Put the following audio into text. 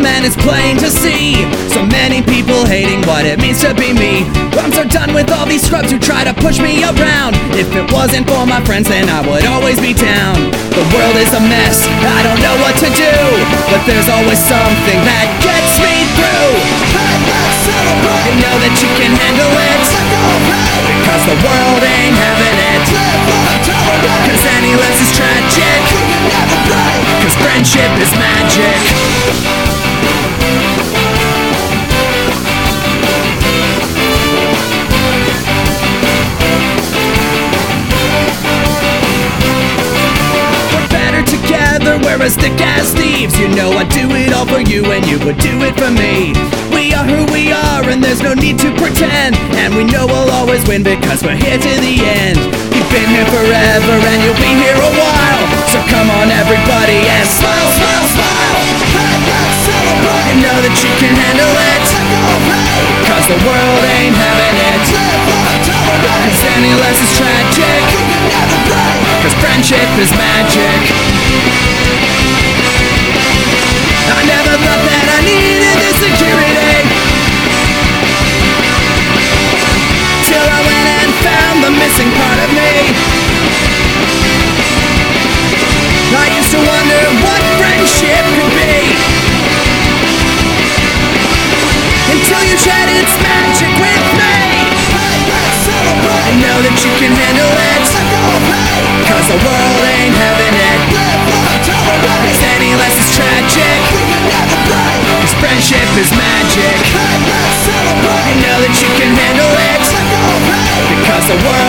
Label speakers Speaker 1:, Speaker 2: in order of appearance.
Speaker 1: and it's plain to see so many people hating what it means to be me. I'm so done with all these scrubs who try to push me around. If it wasn't for my friends, then I would always be down. The world is a mess, I don't know what to do, but there's always something that gets me through. You know that you can handle it, because the world ain't having it. Cause any less is tragic, cause friendship is magic. We're as thick as thieves. You know I'd do it all for you and you would do it for me. We are who we are and there's no need to pretend, and we know we'll always win because we're here to the end. You've been here forever and you'll be here a while, so come on everybody and smile, smile, smile. You know that you can handle it, cause the world ain't having it. Cause any less is tragic, cause friendship is magic. I never thought that I needed this security, till I went and found the missing part of me. I used to wonder what friendship could be, until you shared its magic with me. I know that you can handle it, cause the world ain't having it. Cause any less is tragic, cause friendship is magic. You know that you can handle it, because the world